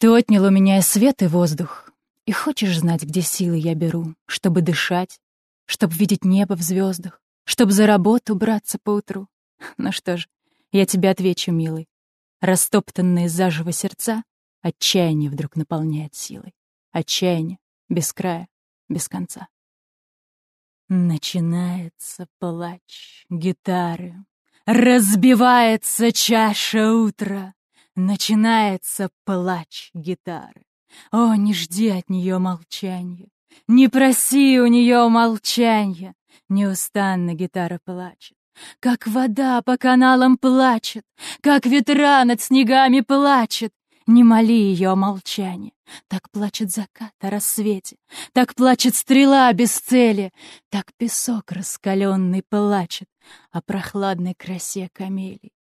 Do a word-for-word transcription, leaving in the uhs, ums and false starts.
Ты отнял у меня и свет, и воздух. И хочешь знать, где силы я беру, чтобы дышать, чтоб видеть небо в звездах, чтоб за работу браться поутру? Ну что ж, я тебе отвечу, милый. Растоптанные заживо сердца отчаяние вдруг наполняет силой. Отчаяние без края, без конца. Начинается плач гитары, разбивается чаша утра. Начинается плач гитары. О, не жди от нее молчанья, не проси у нее молчанья. Неустанно гитара плачет, как вода по каналам плачет, как ветра над снегами плачет. Не моли ее о молчании. Так плачет закат о рассвете, так плачет стрела без цели, так песок раскаленный плачет о прохладной красе камелий.